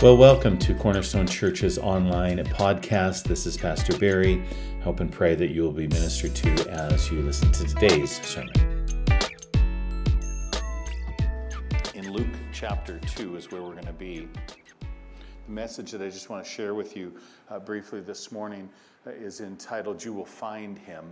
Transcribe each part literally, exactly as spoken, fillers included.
Well, welcome to Cornerstone Church's online podcast. This is Pastor Barry. Hope and pray that you will be ministered to as you listen to today's sermon. In Luke chapter two is where we're going to be. The message that I just want to share with you uh, briefly this morning uh, is entitled, You Will Find Him.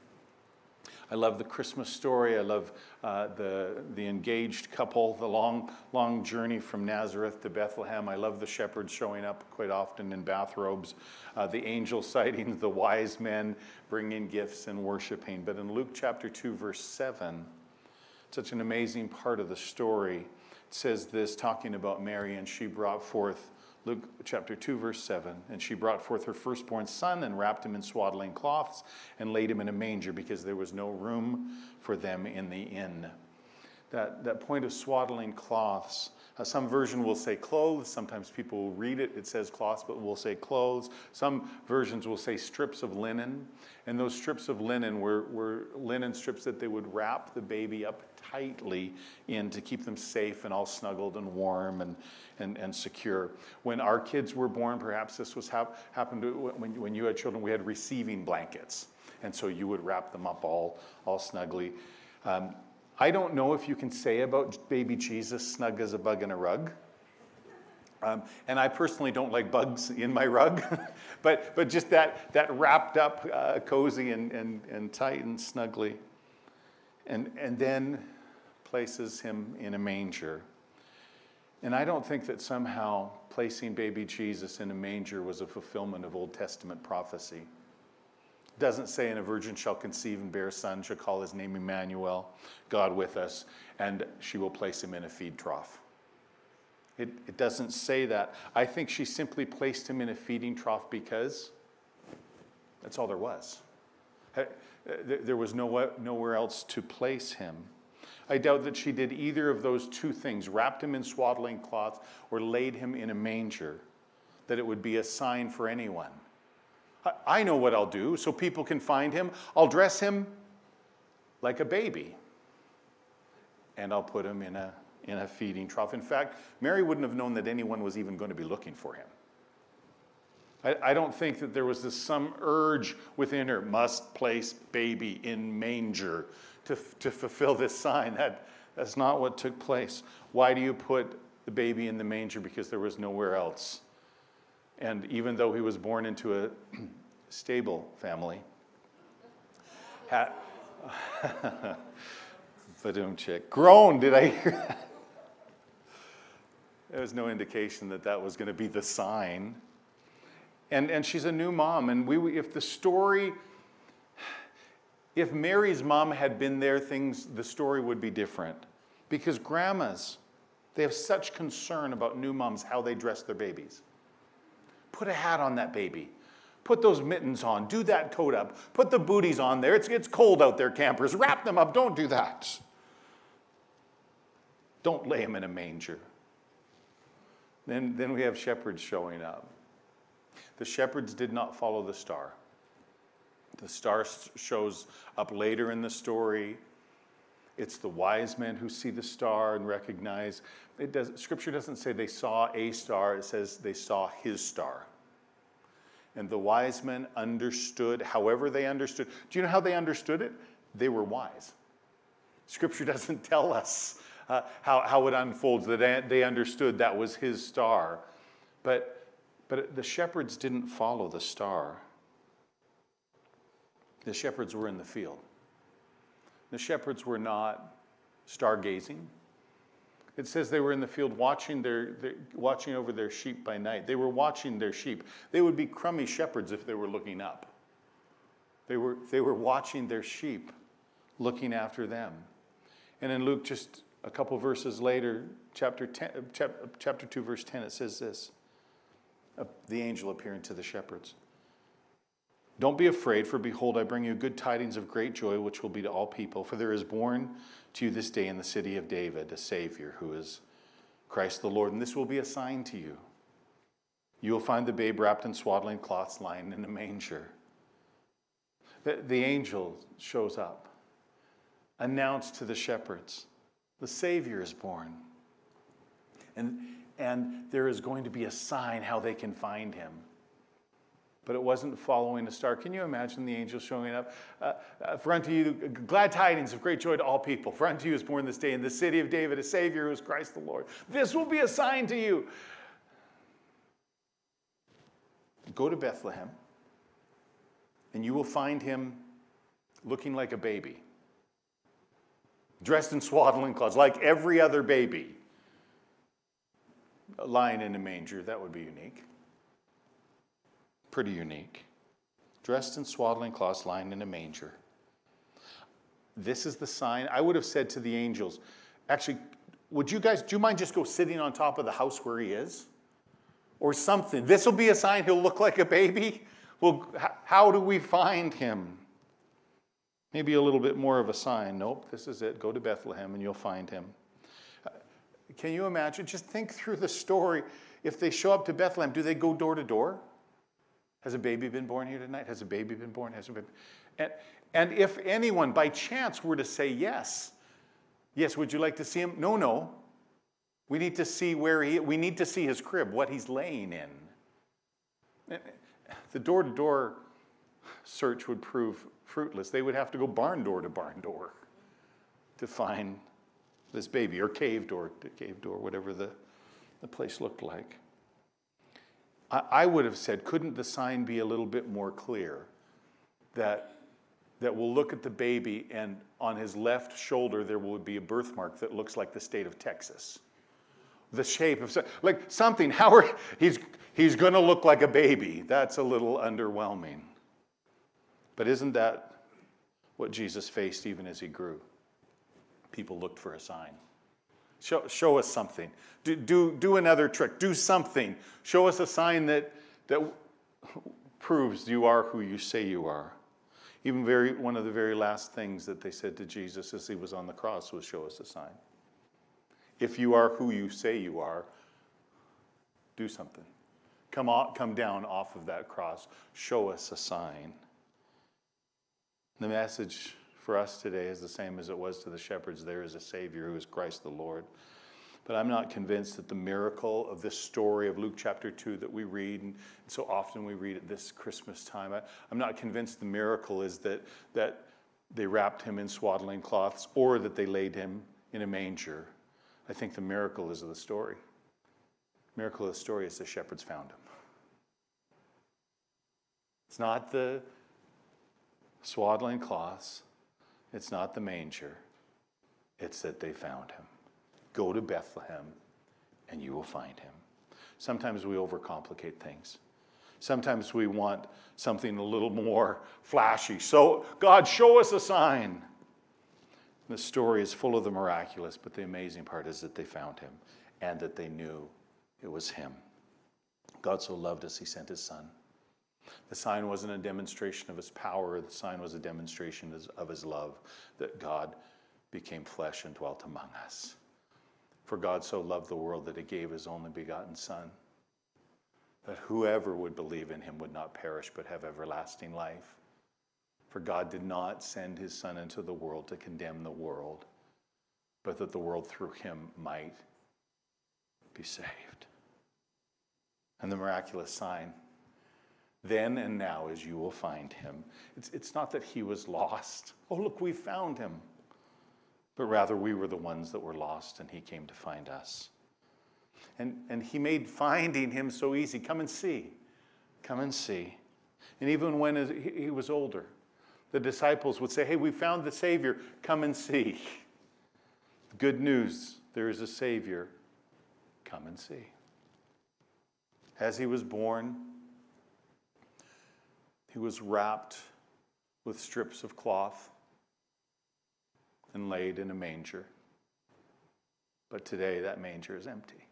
I love the Christmas story. I love uh, the the engaged couple, the long, long journey from Nazareth to Bethlehem. I love the shepherds showing up quite often in bathrobes, uh, the angel sightings, the wise men bringing gifts and worshiping. But in Luke chapter two, verse seven, such an amazing part of the story. It says this, talking about Mary, and she brought forth, Luke chapter two, verse seven, and she brought forth her firstborn son and wrapped him in swaddling cloths and laid him in a manger because there was no room for them in the inn. That, that point of swaddling cloths, uh, some version will say clothes. Sometimes people will read it, it says cloths, but will say clothes. Some versions will say strips of linen. And those strips of linen were, were linen strips that they would wrap the baby up tightly in to keep them safe and all snuggled and warm and, and, and secure. When our kids were born, perhaps this was hap- happened to, when, when you had children, we had receiving blankets. And so you would wrap them up all, all snugly. Um, I don't know if you can say about baby Jesus, snug as a bug in a rug. Um, and I personally don't like bugs in my rug, but but just that that wrapped up, uh, cozy and, and, and tight and snugly. And, and then places him in a manger. And I don't think that somehow placing baby Jesus in a manger was a fulfillment of Old Testament prophecy. It doesn't say, and a virgin shall conceive and bear a son, shall call his name Emmanuel, God with us, and she will place him in a feed trough. It, it doesn't say that. I think she simply placed him in a feeding trough because that's all there was. There was no, nowhere else to place him. I doubt that she did either of those two things, wrapped him in swaddling cloths or laid him in a manger, that it would be a sign for anyone. I know what I'll do so people can find him. I'll dress him like a baby, and I'll put him in a, in a feeding trough. In fact, Mary wouldn't have known that anyone was even going to be looking for him. I, I don't think that there was this some urge within her, must place baby in manger to, to fulfill this sign. That, that's not what took place. Why do you put the baby in the manger? Because there was nowhere else. And even though he was born into a stable family, had, Badoom chick, groan, did I hear that? There was no indication that that was going to be the sign. And, and she's a new mom. And we, if the story, if Mary's mom had been there, things, the story would be different. Because grandmas, they have such concern about new moms, how they dress their babies. Put a hat on that baby. Put those mittens on. Do that coat up. Put the booties on there. It's, it's cold out there, campers. Wrap them up. Don't do that. Don't lay them in a manger. Then, then we have shepherds showing up. The shepherds did not follow the star. The star shows up later in the story. It's the wise men who see the star and recognize. It does, Scripture doesn't say they saw a star. It says they saw his star. And the wise men understood, however they understood. Do you know how they understood it? They were wise. Scripture doesn't tell us uh, how, how it unfolds, that they understood that was his star. But, but the shepherds didn't follow the star. The shepherds were in the field. The shepherds were not stargazing. It says they were in the field watching their, their watching over their sheep by night. They were watching their sheep. They would be crummy shepherds if they were looking up. They were, they were watching their sheep, looking after them. And in Luke, just a couple verses later, chapter ten, chapter two, verse ten, it says this: the angel appearing to the shepherds. Don't be afraid, for behold, I bring you good tidings of great joy, which will be to all people. For there is born to you this day in the city of David a Savior, who is Christ the Lord. And this will be a sign to you. You will find the babe wrapped in swaddling cloths, lying in a manger. The, the angel shows up, announced to the shepherds, the Savior is born. And and there is going to be a sign how they can find him. But it wasn't following a star. Can you imagine the angel showing up? Uh, uh, for unto you, glad tidings of great joy to all people. For unto you is born this day in the city of David a Savior who is Christ the Lord. This will be a sign to you. Go to Bethlehem, and you will find him looking like a baby, dressed in swaddling clothes, like every other baby, lying in a manger. That would be unique. Pretty unique. Dressed in swaddling cloths, lying in a manger. This is the sign. I would have said to the angels, actually, would you guys, do you mind just go sitting on top of the house where he is? Or something. This will be a sign he'll look like a baby. Well, how do we find him? Maybe a little bit more of a sign. Nope, this is it. Go to Bethlehem and you'll find him. Can you imagine? Just think through the story. If they show up to Bethlehem, do they go door to door? Has a baby been born here tonight? Has a baby been born? Has a baby? And, and if anyone by chance were to say yes, yes, would you like to see him? No, no. We need to see where he, we need to see his crib, what he's laying in. The door-to-door search would prove fruitless. They would have to go barn door to barn door to find this baby, or cave door to cave door, whatever the, the place looked like. I, I would have said, couldn't the sign be a little bit more clear? That, that we'll look at the baby, and on his left shoulder there will be a birthmark that looks like the state of Texas. The shape of, like something, how are, he's, he's going to look like a baby. That's a little underwhelming. But isn't that what Jesus faced even as he grew? People looked for a sign. Show, show us something. Do, do, do another trick. Do something. Show us a sign that, that proves you are who you say you are. Even very, one of the very last things that they said to Jesus as he was on the cross was, show us a sign. If you are who you say you are, do something. Come, off, come down off of that cross. Show us a sign. The message for us today is the same as it was to the shepherds. There is a Savior who is Christ the Lord. But I'm not convinced that the miracle of this story of Luke chapter two that we read, and so often we read at this Christmas time, I, I'm not convinced the miracle is that, that they wrapped him in swaddling cloths or that they laid him in a manger. I think the miracle is of the story. The miracle of the story is the shepherds found him. It's not the swaddling cloths. It's not the manger. It's that they found him. Go to Bethlehem and you will find him. Sometimes we overcomplicate things. Sometimes we want something a little more flashy. So, God, show us a sign. The story is full of the miraculous, but the amazing part is that they found him and that they knew it was him. God so loved us, he sent his son. The sign wasn't a demonstration of his power. The sign was a demonstration of his love, that God became flesh and dwelt among us. For God so loved the world that he gave his only begotten son, that whoever would believe in him would not perish but have everlasting life. For God did not send his son into the world to condemn the world, but that the world through him might be saved. And the miraculous sign then and now is you will find him. It's, it's not that he was lost. Oh, look, we found him. But rather we were the ones that were lost and he came to find us. And, and he made finding him so easy. Come and see. Come and see. And even when he was older, the disciples would say, hey, we found the Savior. Come and see. Good news, there is a Savior. Come and see. As he was born, he was wrapped with strips of cloth and laid in a manger. But today that manger is empty.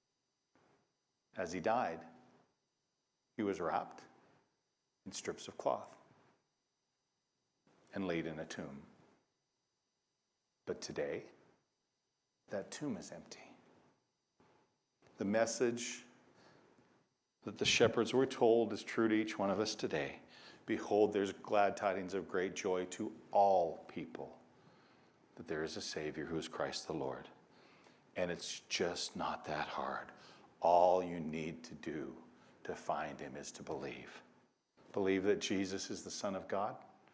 As he died, he was wrapped in strips of cloth and laid in a tomb. But today, that tomb is empty. The message that the shepherds were told is true to each one of us today. Behold, there's glad tidings of great joy to all people, that there is a Savior who is Christ the Lord. And it's just not that hard. All you need to do to find him is to believe. Believe that Jesus is the Son of God,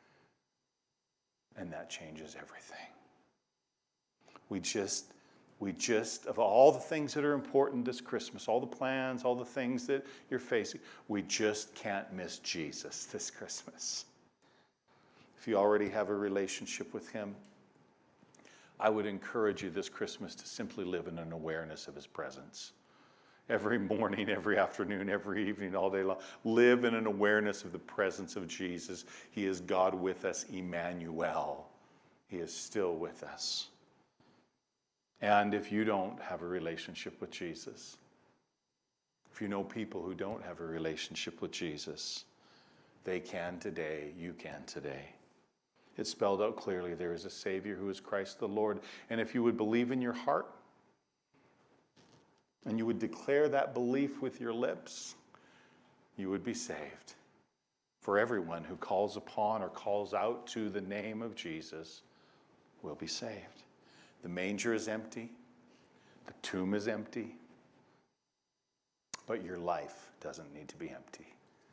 and that changes everything. We just, we just, of all the things that are important this Christmas, all the plans, all the things that you're facing, we just can't miss Jesus this Christmas. If you already have a relationship with him, I would encourage you this Christmas to simply live in an awareness of his presence. Every morning, every afternoon, every evening, all day long, live in an awareness of the presence of Jesus. He is God with us, Emmanuel. He is still with us. And if you don't have a relationship with Jesus, if you know people who don't have a relationship with Jesus, they can today, you can today. It's spelled out clearly. There is a Savior who is Christ the Lord. And if you would believe in your heart, and you would declare that belief with your lips, you would be saved. For everyone who calls upon or calls out to the name of Jesus will be saved. The manger is empty. The tomb is empty. But your life doesn't need to be empty.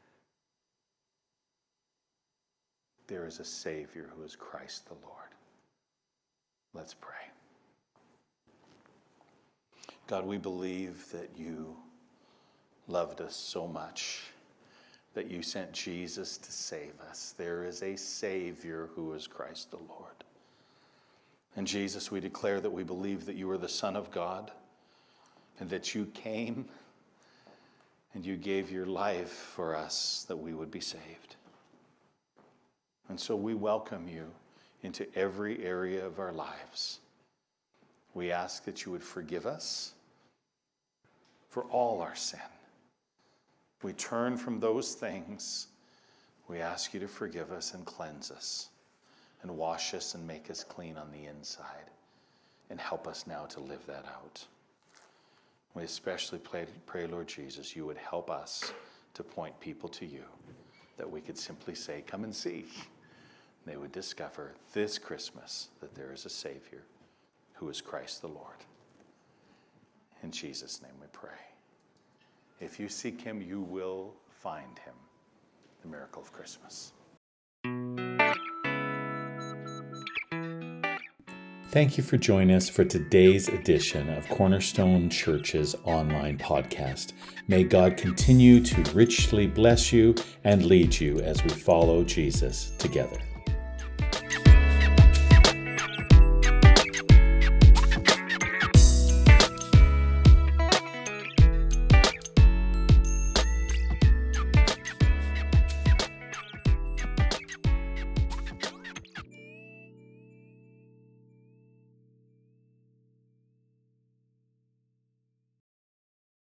There is a Savior who is Christ the Lord. Let's pray. God, we believe that you loved us so much that you sent Jesus to save us. There is a Savior who is Christ the Lord. And Jesus, we declare that we believe that you are the Son of God and that you came and you gave your life for us that we would be saved. And so we welcome you into every area of our lives. We ask that you would forgive us for all our sin. We turn from those things. We ask you to forgive us and cleanse us and wash us and make us clean on the inside and help us now to live that out. We especially pray, pray, Lord Jesus, you would help us to point people to you, that we could simply say, come and see. They would discover this Christmas that there is a Savior who is Christ the Lord. In Jesus' name we pray. If you seek him, you will find him. The miracle of Christmas. Thank you for joining us for today's edition of Cornerstone Church's online podcast. May God continue to richly bless you and lead you as we follow Jesus together.